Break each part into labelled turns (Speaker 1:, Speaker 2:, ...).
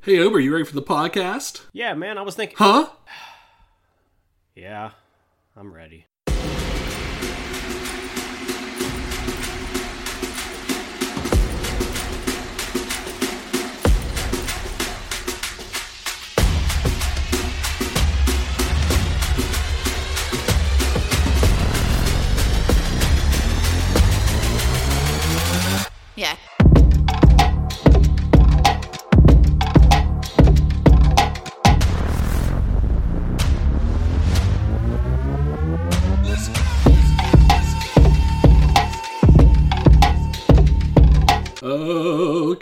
Speaker 1: Hey, Ober, you ready for the podcast?
Speaker 2: Yeah, man, I was thinking...
Speaker 1: Huh?
Speaker 2: Yeah, I'm ready.
Speaker 3: Yeah.
Speaker 1: Oh,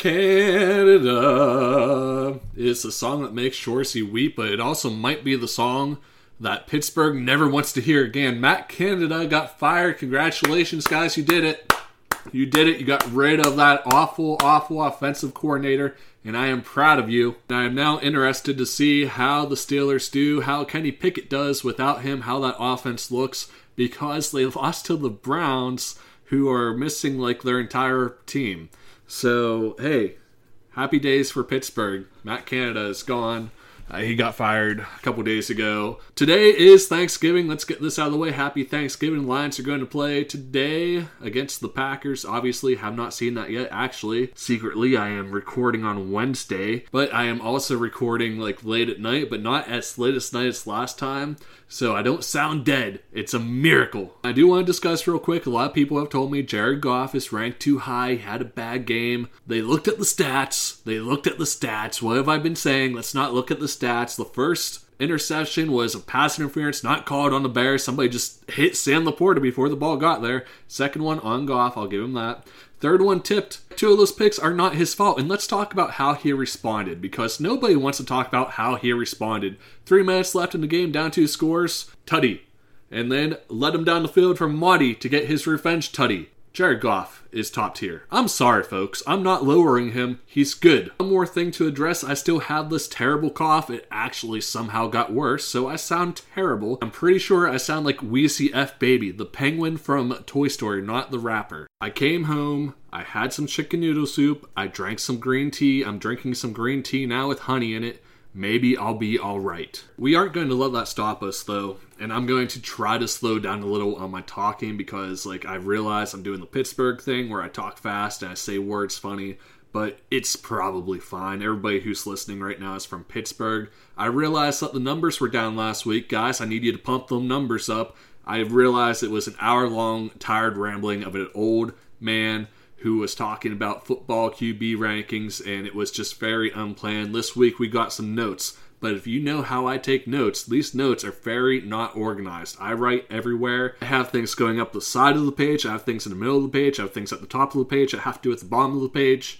Speaker 1: Canada. It's a song that makes Shoresy weep, but it also might be the song that Pittsburgh never wants to hear again. Matt Canada got fired. Congratulations, guys. You did it. You did it. You got rid of that awful offensive coordinator, and I am proud of you. And I am now interested to see how the Steelers do, how Kenny Pickett does without him, how that offense looks, because they lost to the Browns, who are missing like their entire team. So, hey, happy days for Pittsburgh. Matt Canada is gone. He got fired a couple days ago. Today is Thanksgiving. Let's get this out of the way. Happy Thanksgiving. Lions are going to play today against the Packers. Obviously, have not seen that yet. Actually, secretly, I am recording on Wednesday. But I am also recording like late at night, but not as late as night as last time. So I don't sound dead. It's a miracle. I do want to discuss real quick. A lot of people have told me Jared Goff is ranked too high. He had a bad game. They looked at the stats. What have I been saying? Let's not look at the stats. The first interception was a pass interference not called on the Bears. Somebody just hit Sam Laporta before the ball got there. Second one on Goff. I'll give him that. Third one tipped. Two of those picks are not his fault. And let's talk about how he responded, because nobody wants to talk about how he responded. 3 minutes left in the game, down 2 scores. Tutty. And then let him down the field for Marty to get his revenge tutty. Jared Goff is top tier. I'm sorry, folks. I'm not lowering him. He's good. One more thing to address. I still have this terrible cough. It actually somehow got worse, so I sound terrible. I'm pretty sure I sound like Wheezy F. Baby, the penguin from Toy Story, not the rapper. I came home. I had some chicken noodle soup. I drank some green tea. I'm drinking some green tea now with honey in it. Maybe I'll be alright. We aren't going to let that stop us, though. And I'm going to try to slow down a little on my talking because, I realize I'm doing the Pittsburgh thing where I talk fast and I say words funny. But it's probably fine. Everybody who's listening right now is from Pittsburgh. I realized that the numbers were down last week. Guys, I need you to pump them numbers up. I realized it was an hour-long, tired rambling of an old man who was talking about football QB rankings, and it was just very unplanned. This week we got some notes, but if you know how I take notes, these notes are very not organized. I write everywhere. I have things going up the side of the page, I have things in the middle of the page, I have things at the top of the page, I have to do at the bottom of the page.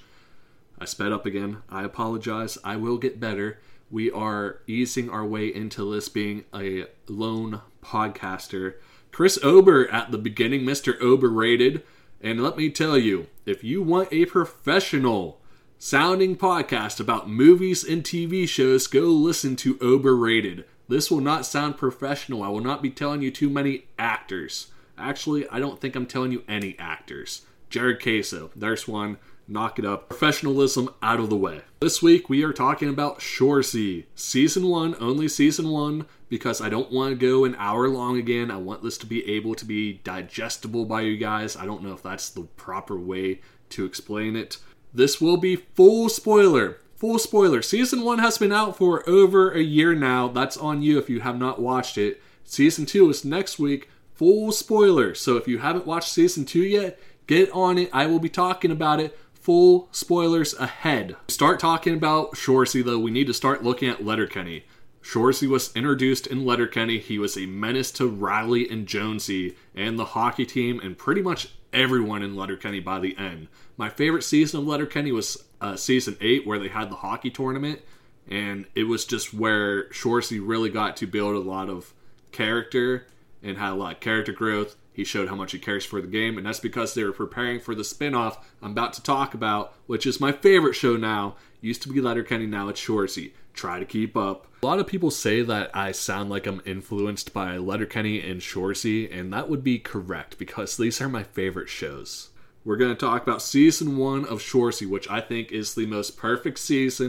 Speaker 1: I sped up again. I apologize. I will get better. We are easing our way into this being a lone podcaster. Chris Ober at the beginning, Mr. Overrated. And let me tell you, if you want a professional sounding podcast about movies and TV shows, go listen to Overrated. This will not sound professional. I will not be telling you too many actors. Actually, I don't think I'm telling you any actors. Jared Queso, there's one. Knock it up. Professionalism out of the way. This week we are talking about Shoresy. Season 1, only Season 1, because I don't want to go an hour long again. I want this to be able to be digestible by you guys. I don't know if that's the proper way to explain it. This will be full spoiler. Full spoiler. Season 1 has been out for over a year now. That's on you if you have not watched it. Season 2 is next week. Full spoiler. So if you haven't watched Season 2 yet, get on it. I will be talking about it. Full spoilers ahead. Start talking about Shoresy, though. We need to start looking at Letterkenny. Shoresy was introduced in Letterkenny. He was a menace to Riley and Jonesy and the hockey team and pretty much everyone in Letterkenny by the end. My favorite season of Letterkenny was season 8, where they had the hockey tournament, and it was just where Shoresy really got to build a lot of character and had a lot of character growth. He showed how much he cares for the game, and that's because they were preparing for the spin-off I'm about to talk about, which is my favorite show now. Used to be Letterkenny, now it's Shoresy. Try to keep up. A lot of people say that I sound like I'm influenced by Letterkenny and Shoresy, and that would be correct, because these are my favorite shows. We're going to talk about Season 1 of Shoresy, which I think is the most perfect season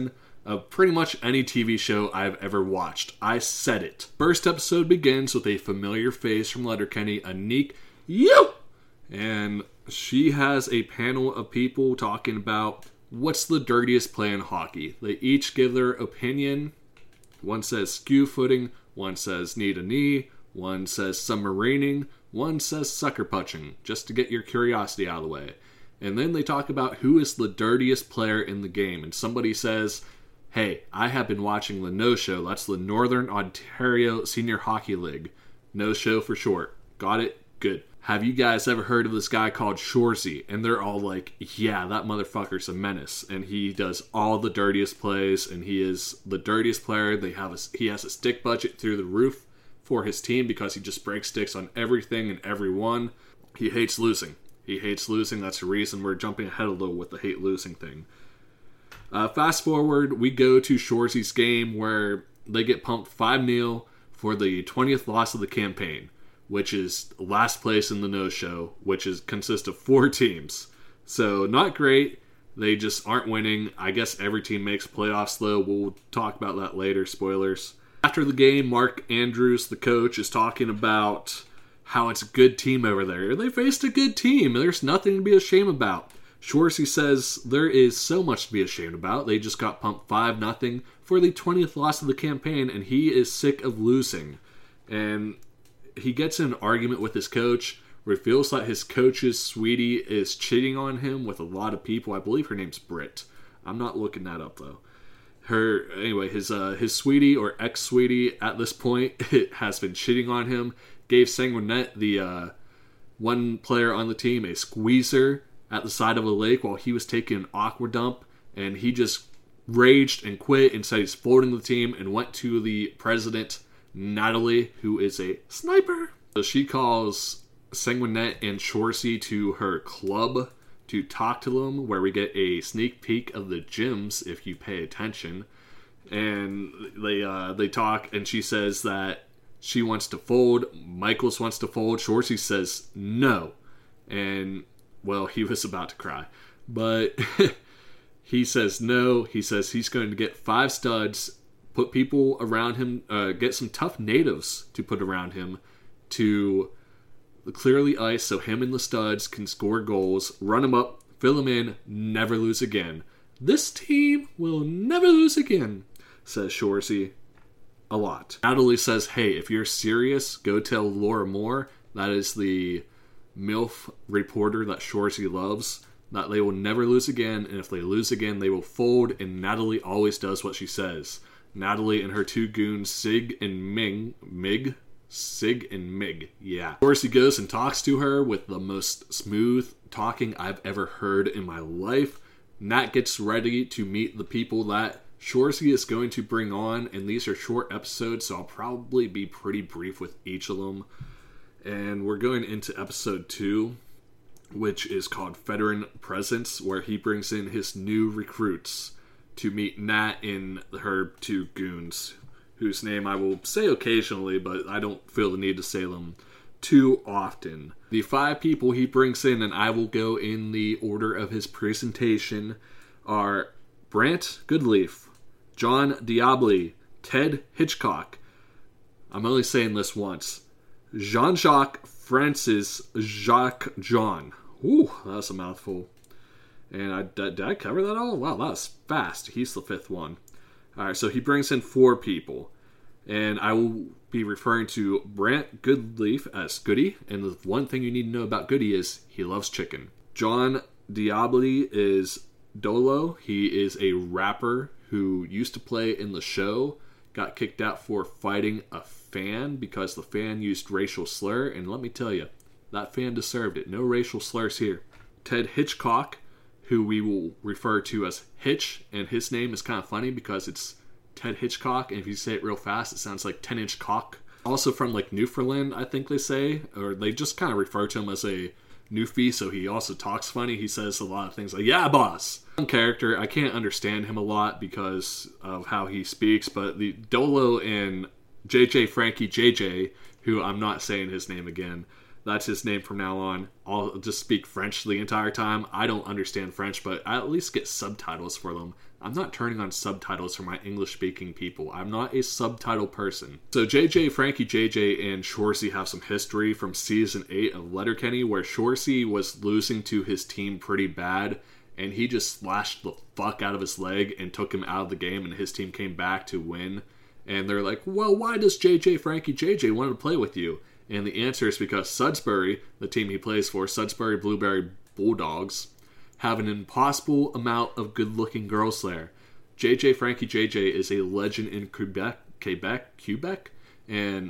Speaker 1: of pretty much any TV show I've ever watched. I said it. First episode begins with a familiar face from Letterkenny, Anique Yo! And she has a panel of people talking about what's the dirtiest play in hockey. They each give their opinion. One says skew footing, one says knee to knee, one says submarining, one says sucker punching, just to get your curiosity out of the way. And then they talk about who is the dirtiest player in the game. And somebody says, hey, I have been watching the No Show. That's the Northern Ontario Senior Hockey League. No Show for short. Got it? Good. Have you guys ever heard of this guy called Shoresy? And they're all like, yeah, that motherfucker's a menace. And he does all the dirtiest plays, and he is the dirtiest player. He has a stick budget through the roof for his team because he just breaks sticks on everything and everyone. He hates losing. That's the reason we're jumping ahead a little with the hate losing thing. Fast forward, we go to Shoresy's game where they get pumped 5-0 for the 20th loss of the campaign, which is last place in the No Show, which consists of 4 teams. So not great. They just aren't winning. I guess every team makes playoffs though. We'll talk about that later. Spoilers. After the game, Mark Andrews, the coach, is talking about how it's a good team over there. They faced a good team. There's nothing to be ashamed about. Shoresy says there is so much to be ashamed about. They just got pumped 5-0 for the 20th loss of the campaign, and he is sick of losing. And he gets in an argument with his coach where he feels like his coach's sweetie is cheating on him with a lot of people. I believe her name's Britt. I'm not looking that up though. His sweetie or ex-sweetie at this point has been cheating on him. Gave Sanguinet, the one player on the team, a squeezer at the side of a lake while he was taking an aqua dump, and he just raged and quit and said he's folding the team and went to the president, Natalie, who is a sniper. So she calls Sanguinet and Shoresy to her club to talk to them, where we get a sneak peek of the gyms if you pay attention. And they talk, and she says that she wants to fold. Michaels wants to fold. Shoresy says no. And, well, he was about to cry. But he says no. He says he's going to get 5 studs, put people around him, get some tough natives to put around him to clear the ice so him and the studs can score goals, run them up, fill them in, never lose again. This team will never lose again, says Shoresy. A lot. Natalie says, hey, if you're serious, go tell Laura Moore, that is the MILF reporter that Shoresy loves, that they will never lose again, and if they lose again, they will fold, and Natalie always does what she says. Natalie and her 2 goons, Sig and Mig, yeah. Shoresy goes and talks to her with the most smooth talking I've ever heard in my life. Nat gets ready to meet the people that Shoresy is going to bring on, and these are short episodes, so I'll probably be pretty brief with each of them. And we're going into episode 2, which is called Veteran Presence, where he brings in his new recruits to meet Nat and her 2 goons, whose name I will say occasionally, but I don't feel the need to say them too often. The 5 people he brings in, and I will go in the order of his presentation, are Brant Goodleaf, John Diabli, Ted Hitchcock. I'm only saying this once. Jean-Jacques Francis Jacques John. Ooh, that's a mouthful. And did I cover that all? Wow, that was fast. He's the 5th one. Alright, so he brings in 4 people. And I will be referring to Brant Goodleaf as Goody. And the one thing you need to know about Goody is he loves chicken. John Diabli is Dolo. He is a rapper who used to play in the show, got kicked out for fighting a fan because the fan used racial slur, and let me tell you, that fan deserved it. No racial slurs here. Ted Hitchcock, who we will refer to as Hitch, and his name is kind of funny because it's Ted Hitchcock, and if you say it real fast, it sounds like 10-inch cock. Also from like Newfoundland, I think they say, or they just kind of refer to him as a Newfie, so he also talks funny. He says a lot of things like, yeah, boss. One character, I can't understand him a lot because of how he speaks, but the Dolo and JJ Frankie JJ, who I'm not saying his name again, That's his name from now on. I'll just speak French the entire time. I don't understand French, but I at least get subtitles for them. I'm not turning on subtitles for my English-speaking people. I'm not a subtitle person. So JJ, Frankie JJ, and Shoresy have some history from Season 8 of Letterkenny, where Shoresy was losing to his team pretty bad, and he just slashed the fuck out of his leg and took him out of the game, and his team came back to win. And they're like, well, why does JJ, Frankie JJ want to play with you? And the answer is because Sudsbury, the team he plays for, Sudsbury Blueberry Bulldogs, have an impossible amount of good-looking girls there. JJ Frankie JJ is a legend in Quebec, and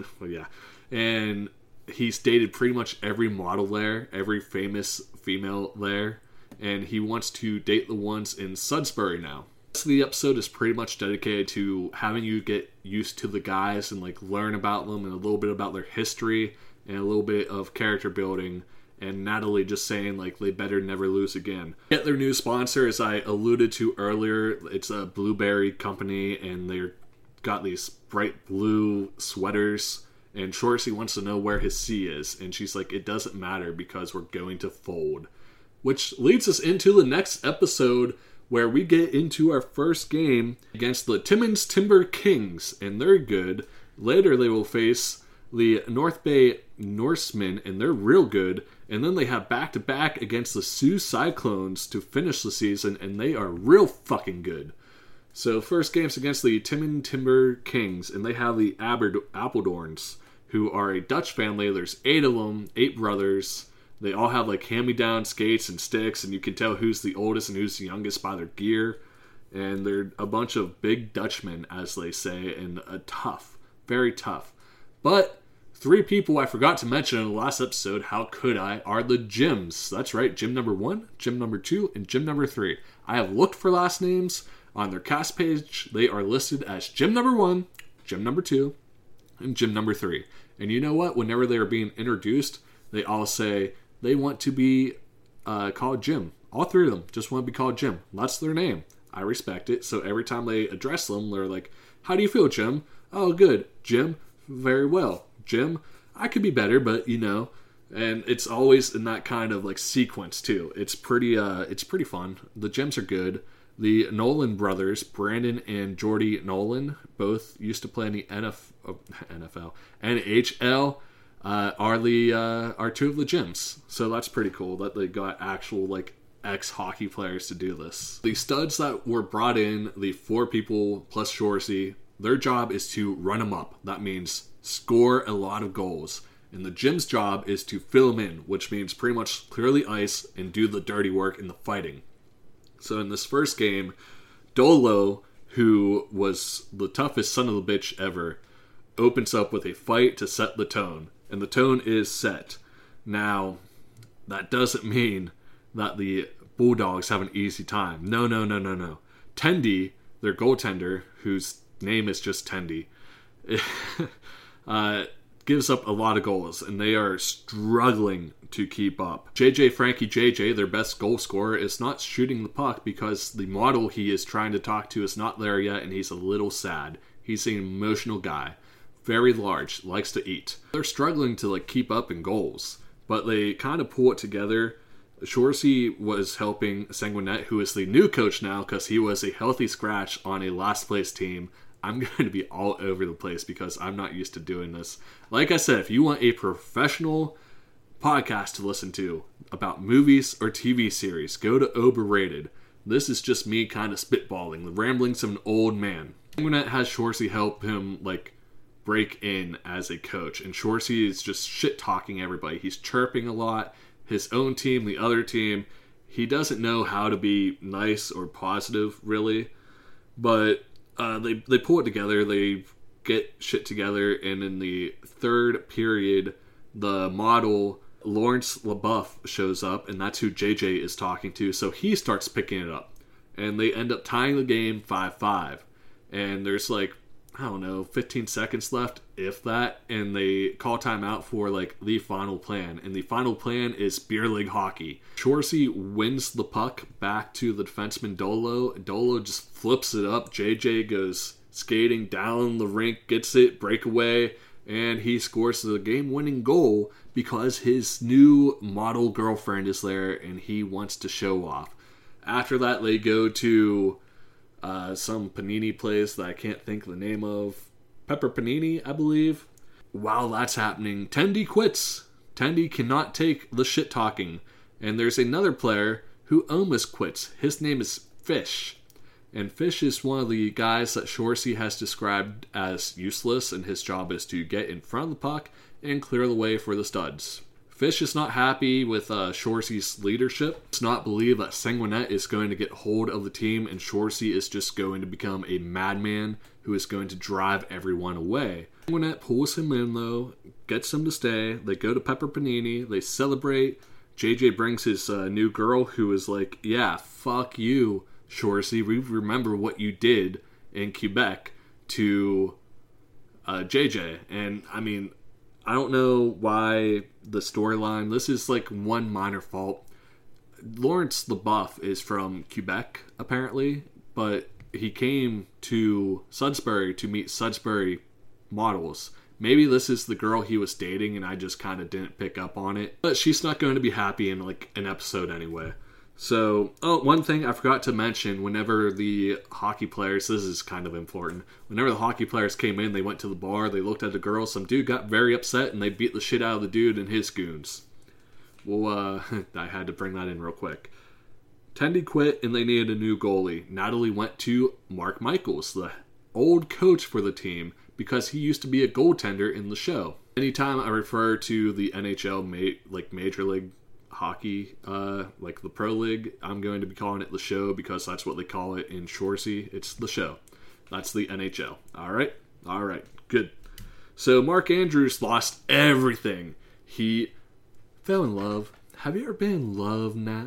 Speaker 1: and he's dated pretty much every model there, every famous female there, and he wants to date the ones in Sudsbury now. So the episode is pretty much dedicated to having you get used to the guys and like learn about them and a little bit about their history and a little bit of character building, and Natalie just saying like they better never lose again. Get their new sponsor, as I alluded to earlier. It's a blueberry company, and they're got these bright blue sweaters, and Shoresy wants to know where his C is, and she's like, it doesn't matter because we're going to fold. Which leads us into the next episode, where we get into our first game against the Timmins Timber Kings, and they're good. Later they will face the North Bay Norsemen, and they're real good. And then they have back-to-back against the Sioux Cyclones to finish the season, and they are real fucking good. So first game's against the Timmins Timber Kings, and they have the Appeldorns, who are a Dutch family. There's 8 of them, 8 brothers. They all have like hand-me-down skates and sticks, and you can tell who's the oldest and who's the youngest by their gear. And they're a bunch of big Dutchmen, as they say, and tough, very tough. But 3 people I forgot to mention in the last episode, how could I, are the Jims. That's right, Jim number 1, Jim number 2, and Jim number 3. I have looked for last names on their cast page. They are listed as Jim number 1, Jim number 2, and Jim number 3. And you know what? Whenever they are being introduced, they all say they want to be called Jim. All 3 of them just want to be called Jim. That's their name. I respect it. So every time they address them, they're like, how do you feel, Jim? Oh, good. Jim? Very well. Jim? I could be better, but you know. And it's always in that kind of like sequence too. It's pretty fun. The Jims are good. The Nolan brothers, Brandon and Jordy Nolan, both used to play in the NFL, NHL. Are 2 of the Jims. So that's pretty cool that they got actual like ex-hockey players to do this. The studs that were brought in, the 4 people plus Shoresy, their job is to run them up. That means score a lot of goals. And the Jim's job is to fill them in, which means pretty much clear the ice and do the dirty work in the fighting. So in this first game, Dolo, who was the toughest son of a bitch ever, opens up with a fight to set the tone. And the tone is set. Now, that doesn't mean that the Bulldogs have an easy time. No. Tendy, their goaltender, whose name is just Tendy, gives up a lot of goals, and they are struggling to keep up. JJ Frankie JJ, their best goal scorer, is not shooting the puck because the model he is trying to talk to is not there yet, and he's a little sad. He's an emotional guy. Very large, likes to eat. They're struggling to like keep up in goals, but they kind of pull it together. Shoresy was helping Sanguinet, who is the new coach now, because he was a healthy scratch on a last place team. I'm going to be all over the place because I'm not used to doing this. Like I said, if you want a professional podcast to listen to about movies or TV series, go to Overrated. This is just me kind of spitballing, the ramblings of an old man. Sanguinet has Shoresy help him like break in as a coach, and Shoresy is just shit-talking everybody. He's chirping a lot. His own team, the other team, he doesn't know how to be nice or positive, really. But they pull it together. They get shit together, and in the third period, the model Lawrence LaBeouf shows up, and that's who JJ is talking to, so he starts picking it up. And they end up tying the game 5-5. And there's like, I don't know, 15 seconds left, if that, and they call timeout for like the final plan, and the final plan is beer league hockey. Shoresy wins the puck back to the defenseman Dolo. Dolo just flips it up. JJ goes skating down the rink, gets it, breakaway. and he scores the game-winning goal because his new model girlfriend is there and he wants to show off. After that, they go to some panini place that I can't think the name of. Pepper Panini, I believe. While that's happening, Tendy quits. Tendy cannot take the shit talking. And there's another player who almost quits. His name is Fish. And Fish is one of the guys that Shoresy has described as useless, and his job is to get in front of the puck and clear the way for the studs. Fish is not happy with Shoresy's leadership. Does not believe that Sanguinet is going to get hold of the team, and Shoresy is just going to become a madman who is going to drive everyone away. Sanguinet pulls him in, though, gets him to stay. They go to Pepper Panini. They celebrate. JJ brings his new girl, who is like, yeah, fuck you, Shoresy. We remember what you did in Quebec to JJ. And, I mean, I don't know why the storyline, this is like one minor fault. Lawrence LeBuff is from Quebec, apparently, but he came to Sudbury to meet Sudbury models. Maybe this is the girl he was dating and I just kind of didn't pick up on it. But she's not going to be happy in like an episode anyway. So, one thing I forgot to mention, whenever the hockey players, this is kind of important, whenever the hockey players came in, they went to the bar, they looked at the girl, some dude got very upset, and they beat the shit out of the dude and his goons. Well, I had to bring that in real quick. Tendy quit, and they needed a new goalie. Natalie went to Mark Michaels, the old coach for the team, because he used to be a goaltender in the show. Anytime I refer to the NHL, Major League Hockey, like the Pro League, I'm going to be calling it the show because that's what they call it in Shoresy. It's the show. That's the NHL. Alright, good. So Mark Andrews lost everything. He fell in love. Have you ever been in love, Nat?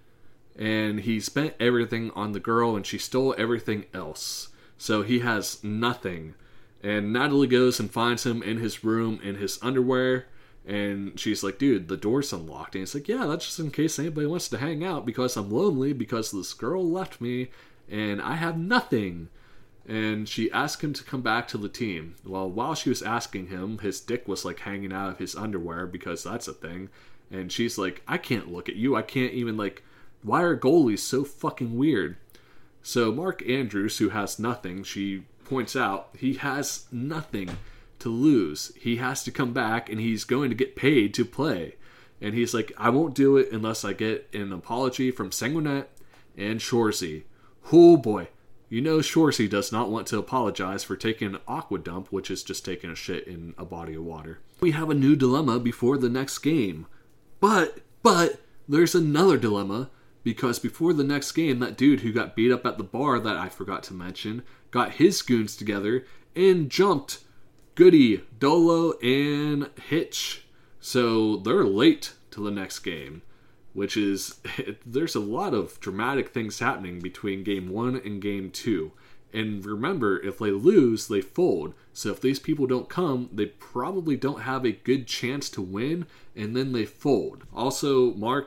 Speaker 1: And he spent everything on the girl and she stole everything else. So he has nothing. And Natalie goes and finds him in his room in his underwear. And she's like, dude, the door's unlocked. And he's like, yeah, that's just in case anybody wants to hang out because I'm lonely because this girl left me and I have nothing. And she asked him to come back to the team. Well, while she was asking him, his dick was like hanging out of his underwear because that's a thing. And she's like, I can't look at you. I can't even why are goalies so fucking weird? So Mark Andrews, who has nothing, she points out, he has nothing to lose. He has to come back and he's going to get paid to play. And he's like, I won't do it unless I get an apology from Sanguinet and Shoresy. Oh boy. You know Shoresy does not want to apologize for taking an aqua dump, which is just taking a shit in a body of water. We have a new dilemma before the next game. But there's another dilemma, because before the next game, that dude who got beat up at the bar that I forgot to mention got his goons together and jumped Goody, Dolo, and Hitch. So they're late to the next game, which is, there's a lot of dramatic things happening between game 1 and game 2. And remember, if they lose, they fold. So if these people don't come, they probably don't have a good chance to win, and then they fold. Also, Mark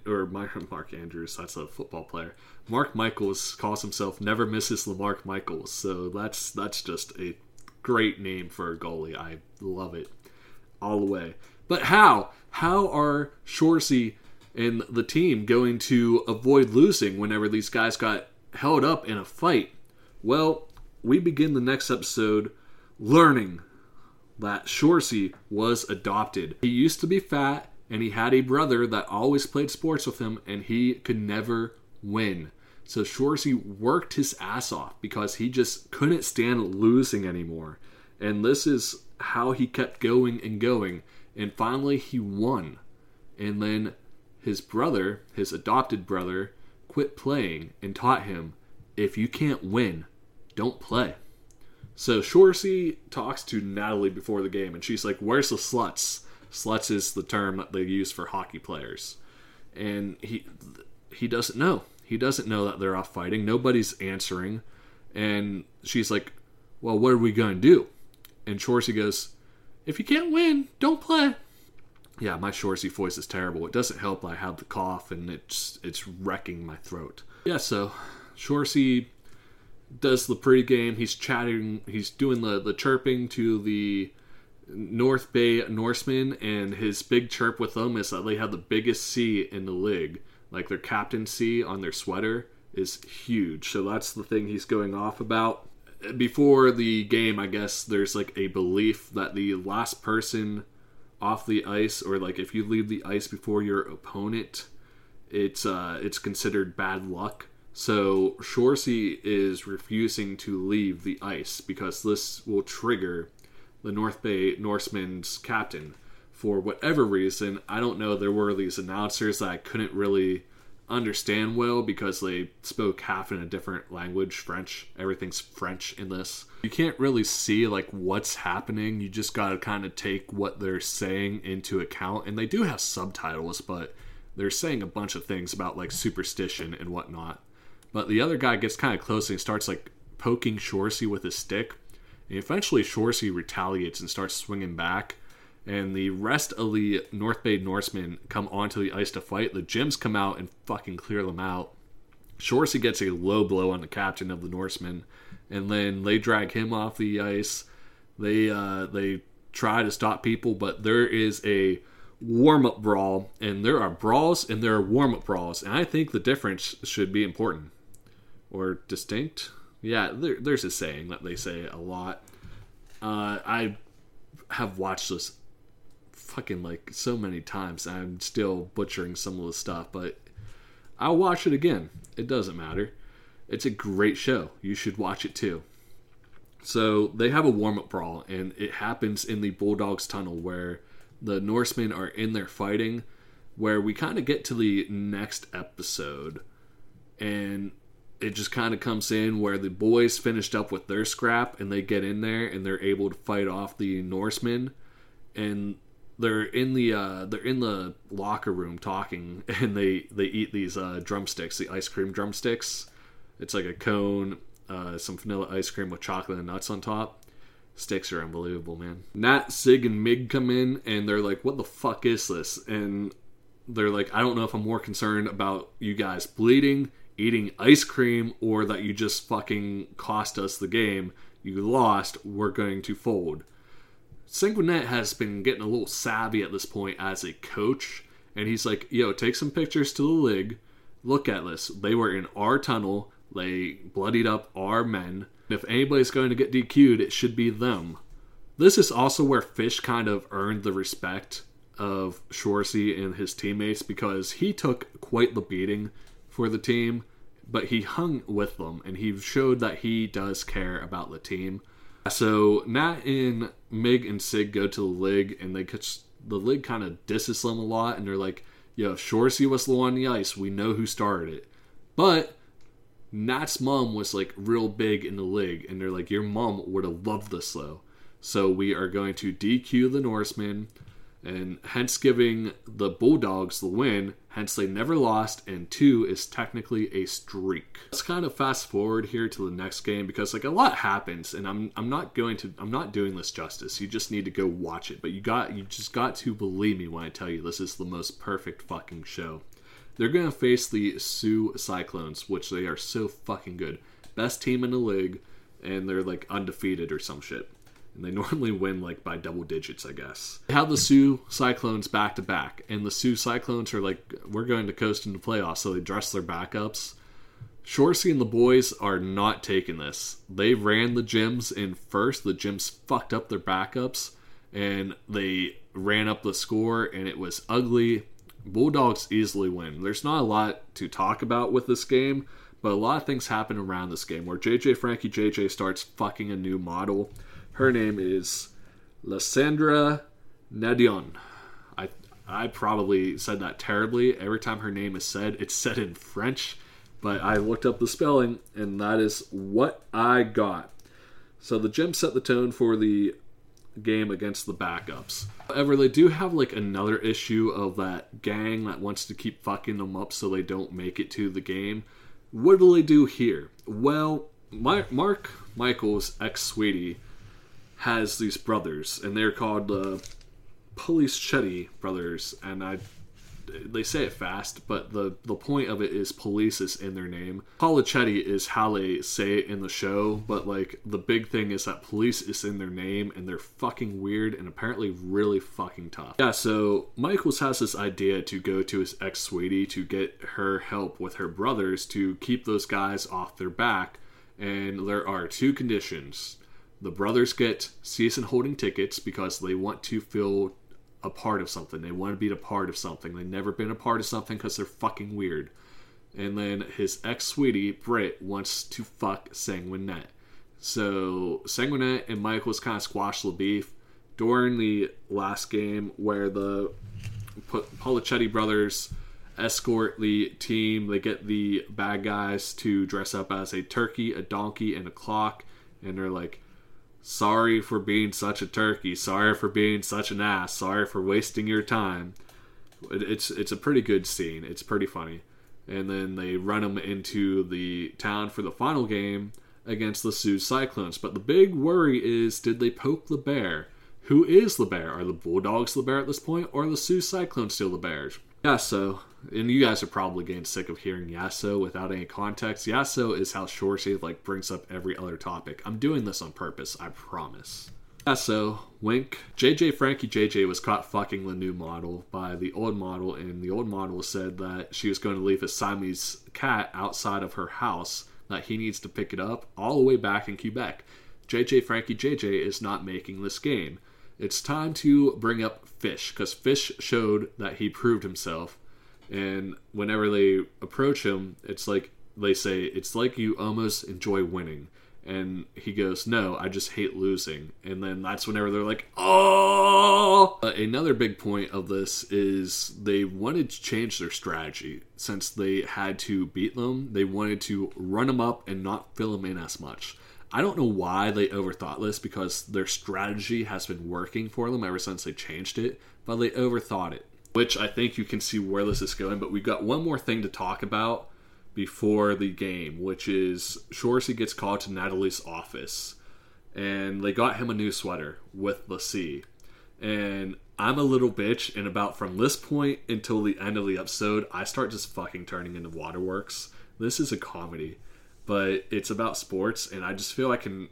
Speaker 1: Andrews, that's a football player. Mark Michaels calls himself Never Misses LaMark Michaels. So that's just a great name for a goalie. I love it all the way. But how are Shoresy and the team going to avoid losing whenever these guys got held up in a fight? Well, we begin the next episode learning that Shoresy was adopted. He used to be fat and he had a brother that always played sports with him and he could never win. So Shoresy worked his ass off because he just couldn't stand losing anymore. And this is how he kept going and going. And finally he won. And then his brother, his adopted brother, quit playing and taught him, if you can't win, don't play. So Shoresy talks to Natalie before the game and she's like, where's the sluts? Sluts is the term that they use for hockey players. And he doesn't know. He doesn't know that they're off fighting. Nobody's answering. And she's like, well, what are we going to do? And Shoresy goes, if you can't win, don't play. Yeah, my Shoresy voice is terrible. It doesn't help that I have the cough and it's wrecking my throat. Yeah, so Shoresy does the pregame. He's chatting. He's doing the chirping to the North Bay Norsemen, and his big chirp with them is that they have the biggest C in the league. Like their captain C on their sweater is huge. So that's the thing he's going off about. Before the game, I guess there's like a belief that the last person off the ice, or like if you leave the ice before your opponent, it's considered bad luck. So Shoresy is refusing to leave the ice because this will trigger the North Bay Norsemen's captain. For whatever reason, I don't know, there were these announcers that I couldn't really understand well because they spoke half in a different language, French. Everything's French in this. You can't really see like what's happening. You just gotta kind of take what they're saying into account. And they do have subtitles, but they're saying a bunch of things about like superstition and whatnot. But the other guy gets kind of close and he starts like poking Shoresy with his stick. And eventually Shoresy retaliates and starts swinging back. And the rest of the North Bay Norsemen come onto the ice to fight. The Gems come out and fucking clear them out. Shoresy gets a low blow on the captain of the Norsemen. And then they drag him off the ice. They try to stop people, but there is a warm-up brawl. And there are brawls and there are warm-up brawls. And I think the difference should be important. Or distinct. Yeah, there's a saying that they say a lot. I have watched this fucking like so many times. I'm still butchering some of the stuff, but I'll watch it again. It doesn't matter. It's a great show. You should watch it too. So they have a warm-up brawl, and it happens in the Bulldogs tunnel where the Norsemen are in there fighting, where we kind of get to the next episode, and it just kind of comes in where the boys finished up with their scrap, and they get in there, and they're able to fight off the Norsemen, and they're in the locker room talking, and they eat these drumsticks, the ice cream drumsticks. It's like a cone, some vanilla ice cream with chocolate and nuts on top. Sticks are unbelievable, man. Nat, Sig, and Mig come in, and they're like, what the fuck is this? And they're like, I don't know if I'm more concerned about you guys bleeding, eating ice cream, or that you just fucking cost us the game. You lost, we're going to fold. Sanguinet has been getting a little savvy at this point as a coach, and he's like, yo, take some pictures to the league. Look at this. They were in our tunnel. They bloodied up our men. If anybody's going to get DQ'd, it should be them. This is also where Fish kind of earned the respect of Shoresy and his teammates, because he took quite the beating for the team, but he hung with them, and he showed that he does care about the team. So Nat and Mig and Sig go to the league, and the league kind of disses them a lot, and they're like, yo, if Shoresy was low on the ice, we know who started it. But Nat's mom was like real big in the league, and they're like, your mom would have loved this though. So we are going to DQ the Norsemen, and hence giving the Bulldogs the win. Hence they never lost, and 2 is technically a streak. Let's kind of fast forward here to the next game, because like a lot happens, and I'm not doing this justice. You just need to go watch it. But you just got to believe me when I tell you this is the most perfect fucking show. They're going to face the Sioux Cyclones, which they are so fucking good. Best team in the league, and they're like undefeated or some shit. And they normally win like by double digits, I guess. They have the Sioux Cyclones back to back, and the Sioux Cyclones are like, we're going to coast into playoffs, so they dress their backups. Shoresy and the boys are not taking this. They ran the Gems in first. The Gems fucked up their backups, and they ran up the score, and it was ugly. Bulldogs easily win. There's not a lot to talk about with this game, but a lot of things happen around this game, where Frankie JJ starts fucking a new model. Her name is Lysandra Nadion. I probably said that terribly. Every time her name is said, it's said in French. But I looked up the spelling, and that is what I got. So the Gems set the tone for the game against the backups. However, they do have like another issue of that gang that wants to keep fucking them up so they don't make it to the game. What do they do here? Well, Mark Michaels, ex-Sweetie, has these brothers, and they're called the Polischetti brothers, and they say it fast, but the point of it is police is in their name. Polichetti is how they say it in the show, but like the big thing is that police is in their name, and they're fucking weird and apparently really fucking tough. Yeah, so Michaels has this idea to go to his ex-sweetie to get her help with her brothers to keep those guys off their back, and there are two conditions. The brothers get season holding tickets because they want to feel a part of something. They want to be a part of something. They've never been a part of something because they're fucking weird. And then his ex-sweetie, Britt, wants to fuck Sanguinette. So Sanguinette and Michaels kind of squashed the beef during the last game where the Polichetti brothers escort the team. They get the bad guys to dress up as a turkey, a donkey, and a clock. And they're like, sorry for being such a turkey. Sorry for being such an ass. Sorry for wasting your time. It's a pretty good scene. It's pretty funny. And then they run them into the town for the final game against the Sioux Cyclones. But the big worry is, did they poke the bear? Who is the bear? Are the Bulldogs the bear at this point, or are the Sioux Cyclones still the bears? Yasso, and you guys are probably getting sick of hearing Yasso without any context. Yasso is how Shoresy brings up every other topic. I'm doing this on purpose, I promise. Yasso, wink. JJ Frankie JJ was caught fucking the new model by the old model, and the old model said that she was going to leave his Siamese cat outside of her house, that he needs to pick it up all the way back in Quebec. JJ Frankie JJ is not making this game. It's time to bring up Fish, because Fish showed that he proved himself. And whenever they approach him, it's like they say, it's like you almost enjoy winning. And he goes, no, I just hate losing. And then that's whenever they're like, oh! Another big point of this is they wanted to change their strategy. Since they had to beat them, they wanted to run them up and not fill them in as much. I don't know why they overthought this, because their strategy has been working for them ever since they changed it, but they overthought it, which I think you can see where this is going. But we've got one more thing to talk about before the game, which is Shoresy gets called to Natalie's office, and they got him a new sweater with the C. And I'm a little bitch, and about from this point until the end of the episode, I start just fucking turning into Waterworks. This is a comedy, but it's about sports, and I just feel I can,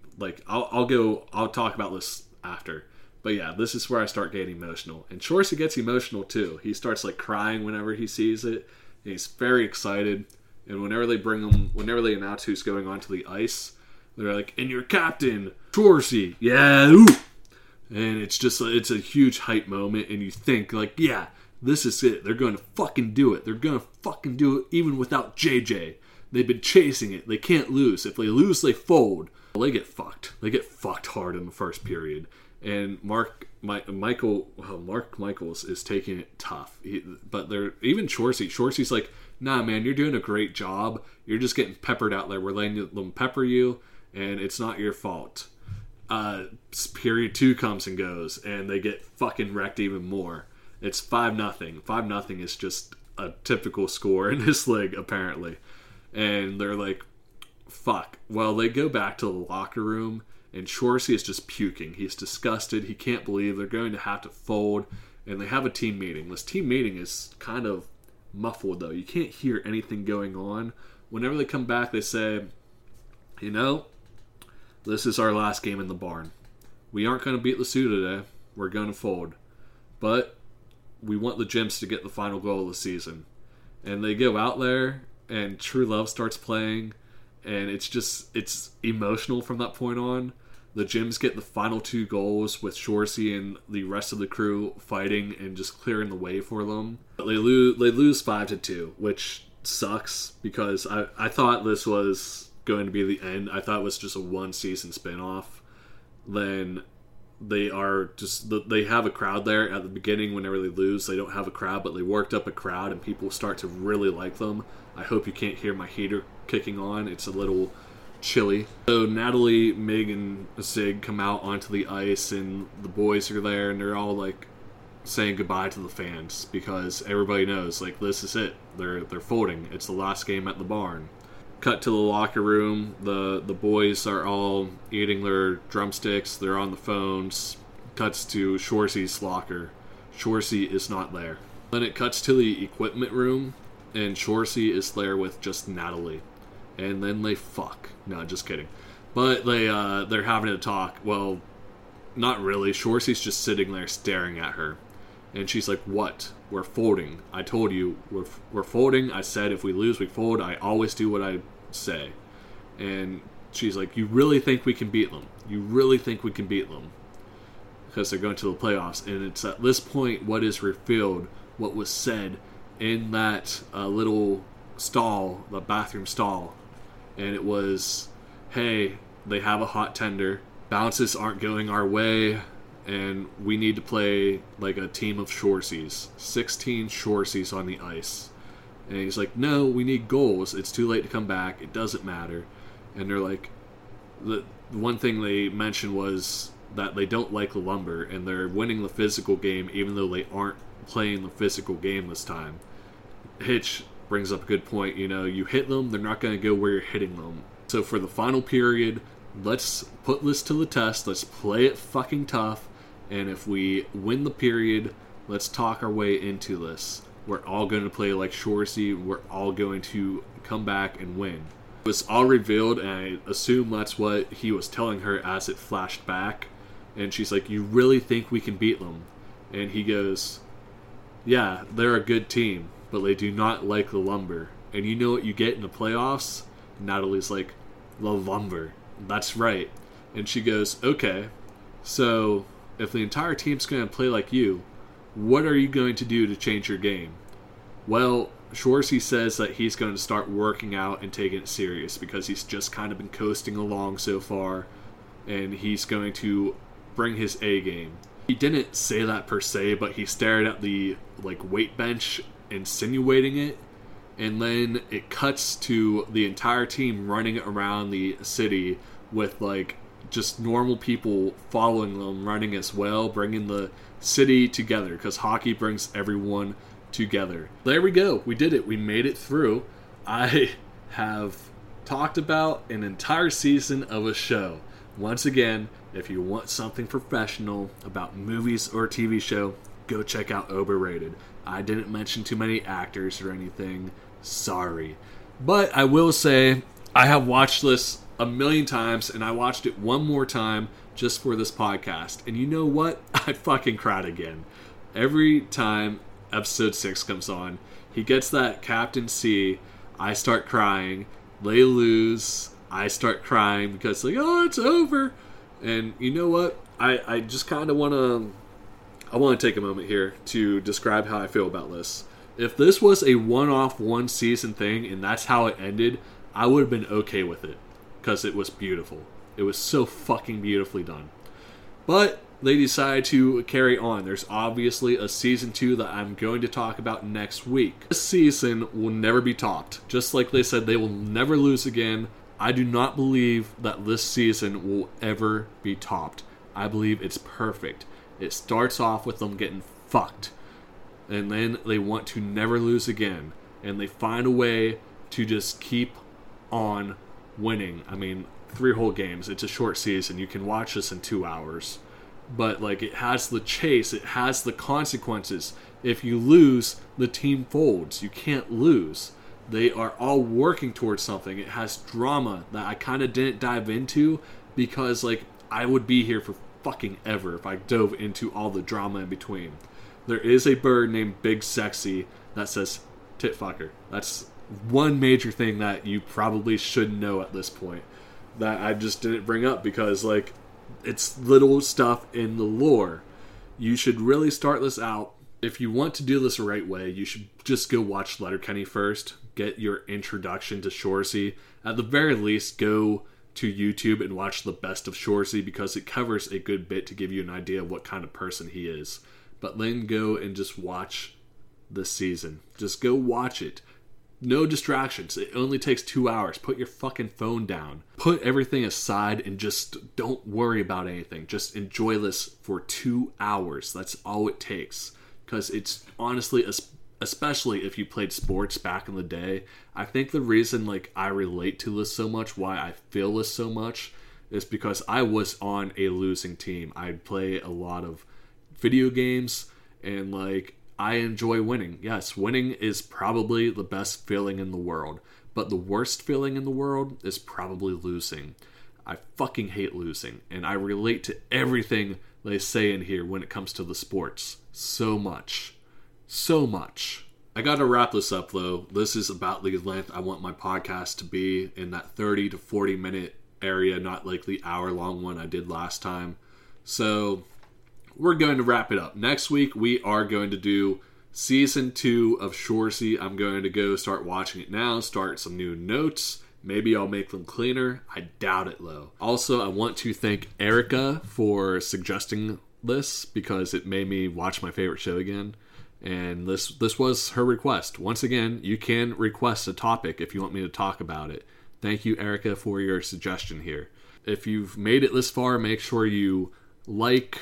Speaker 1: I'll talk about this after. But yeah, this is where I start getting emotional. And Shoresy gets emotional too. He starts crying whenever he sees it, and he's very excited. And whenever they announce who's going onto the ice, they're like, and your captain, Shoresy, yeah, ooh. And it's a huge hype moment, and you think, yeah, this is it. They're going to fucking do it. They're going to fucking do it even without JJ. They've been chasing it. They can't lose. If they lose, they fold. Well, they get fucked. They get fucked hard in the first period. And Mark Michaels is taking it tough. But they're even Shoresy. Shoresy's like, nah, man, you're doing a great job. You're just getting peppered out there. We're letting them pepper you, and it's not your fault. Period 2 comes and goes, and they get fucking wrecked even more. It's 5-0. 5-0 is just a typical score in this league, apparently. And they're like, fuck. Well, they go back to the locker room, and Shoresy is just puking. He's disgusted. He can't believe they're going to have to fold. And they have a team meeting. This team meeting is kind of muffled, though. You can't hear anything going on. Whenever they come back, they say, this is our last game in the barn. We aren't going to beat the Sioux today. We're going to fold. But we want the Gems to get the final goal of the season. And they go out there, and True Love starts playing, and it's emotional from that point on. The Gems get the final 2 goals with Shoresy and the rest of the crew fighting and just clearing the way for them. But they lose 5-2, which sucks, because I thought this was going to be the end. I thought it was just a 1-season spinoff. Then they have a crowd there at the beginning. Whenever they lose, they don't have a crowd, but they worked up a crowd, and people start to really like them. I hope you can't hear my heater kicking on. It's a little chilly. So Natalie, Mig, and Zig come out onto the ice, and the boys are there, and they're all saying goodbye to the fans, because everybody knows this is it. They're folding. It's the last game at the barn. Cut to the locker room. The boys are all eating their drumsticks. They're on the phones. Cuts to Shoresy's locker. Shoresy is not there. Then it cuts to the equipment room, and Shoresy is there with just Natalie. And then they fuck. No, just kidding. But they're having a talk. Well, not really. Shoresy's just sitting there staring at her. And she's like, what? We're folding. I told you, we're folding. I said if we lose, we fold. I always do what I say. And she's like, you really think we can beat them? You really think we can beat them? Because they're going to the playoffs. And it's at this point what is revealed, what was said in that little stall, the bathroom stall. And it was, hey, they have a hot tender. Bounces aren't going our way. And we need to play like a team of Shoreseys. 16 Shoreseys on the ice. And he's like, no, we need goals. It's too late to come back. It doesn't matter. And they're like, the one thing they mentioned was that they don't like the lumber. And they're winning the physical game even though they aren't playing the physical game this time. Hitch brings up a good point. You know, you hit them, they're not going to go where you're hitting them. So for the final period, let's put this to the test. Let's play it fucking tough. And if we win the period, let's talk our way into this. We're all going to play like Shoresy. We're all going to come back and win. It was all revealed, and I assume that's what he was telling her as it flashed back. And she's like, you really think we can beat them? And he goes, yeah, they're a good team, but they do not like the lumber. And you know what you get in the playoffs? Natalie's like, the lumber. That's right. And she goes, okay, so if the entire team's going to play like you, what are you going to do to change your game? Well, Shoresy says that he's going to start working out and taking it serious because he's just kind of been coasting along so far, and he's going to bring his A game. He didn't say that per se, but he stared at the weight bench, insinuating it, and then it cuts to the entire team running around the city with just normal people following them, running as well, bringing the city together, because hockey brings everyone together. There we go. We did it. We made it through. I have talked about an entire season of a show. Once again, if you want something professional about movies or a TV show, go check out Overrated. I didn't mention too many actors or anything. Sorry. But I will say, I have watched this a million times, and I watched it one more time just for this podcast. And you know what? I fucking cried again. Every time episode 6 comes on, he gets that Captain C, I start crying. They lose, I start crying because oh, it's over. And you know what? I just kind of want to take a moment here to describe how I feel about this. If this was a one-off, one-season thing and that's how it ended, I would have been okay with it. Because it was beautiful. It was so fucking beautifully done. But they decided to carry on. There's obviously a season 2 that I'm going to talk about next week. This season will never be topped. Just like they said, they will never lose again. I do not believe that this season will ever be topped. I believe it's perfect. It starts off with them getting fucked. And then they want to never lose again. And they find a way to just keep on winning. I mean, 3 whole games. It's a short season. You can watch this in 2 hours. But it has the chase. It has the consequences. If you lose, the team folds. You can't lose. They are all working towards something. It has drama that I kind of didn't dive into because I would be here for fucking ever if I dove into all the drama in between. There is a bird named Big Sexy that says tit fucker. That's one major thing that you probably should know at this point that I just didn't bring up because it's little stuff in the lore. You should really start this out. If you want to do this the right way, you should just go watch Letterkenny first. Get your introduction to Shoresy. At the very least, go to YouTube and watch the best of Shoresy because it covers a good bit to give you an idea of what kind of person he is. But then go and just watch this season. Just go watch it. No distractions. It only takes 2 hours. Put your fucking phone down. Put everything aside and just don't worry about anything. Just enjoy this for 2 hours. That's all it takes. Because it's honestly, especially if you played sports back in the day, I think the reason I relate to this so much, why I feel this so much, is because I was on a losing team. I'd play a lot of video games and I enjoy winning. Yes, winning is probably the best feeling in the world. But the worst feeling in the world is probably losing. I fucking hate losing. And I relate to everything they say in here when it comes to the sports. So much. So much. I gotta wrap this up though. This is about the length I want my podcast to be, in that 30 to 40 minute area, not like the hour long one I did last time. So we're going to wrap it up. Next week we are going to do season 2 of Shoresy. I'm going to go start watching it now, start some new notes. Maybe I'll make them cleaner. I doubt it though. Also, I want to thank Erica for suggesting this because it made me watch my favorite show again. And this was her request. Once again, you can request a topic if you want me to talk about it. Thank you, Erica, for your suggestion here. If you've made it this far, make sure you like,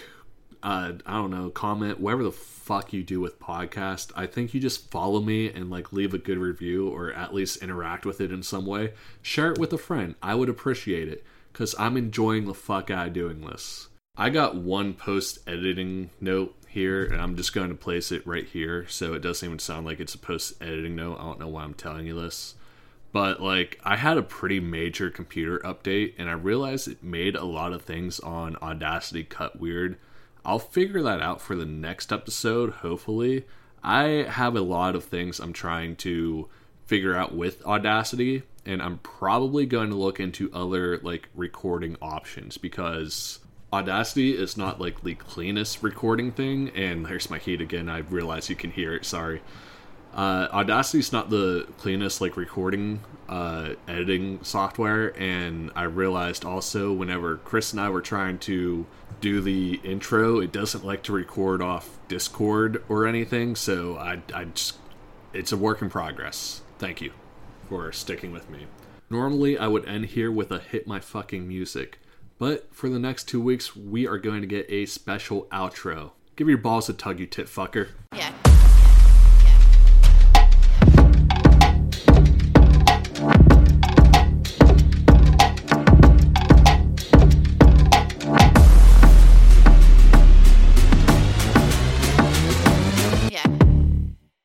Speaker 1: comment, whatever the fuck you do with podcast. I think you just follow me and leave a good review or at least interact with it in some way. Share it with a friend. I would appreciate it because I'm enjoying the fuck out of doing this. I got one post-editing note here, and I'm just going to place it right here so it doesn't even sound like it's a post-editing note. I don't know why I'm telling you this. But, I had a pretty major computer update, and I realized it made a lot of things on Audacity cut weird. I'll figure that out for the next episode, hopefully. I have a lot of things I'm trying to figure out with Audacity, and I'm probably going to look into other, recording options, because Audacity is not, the cleanest recording thing, and there's my heat again, I realize you can hear it, sorry. Audacity's not the cleanest recording editing software, and I realized also whenever Chris and I were trying to do the intro, it doesn't like to record off Discord or anything, so I just, it's a work in progress. Thank you for sticking with me. Normally I would end here with a hit my fucking music, but for the next 2 weeks we are going to get a special outro. Give your balls a tug, you tit fucker.
Speaker 3: Yeah,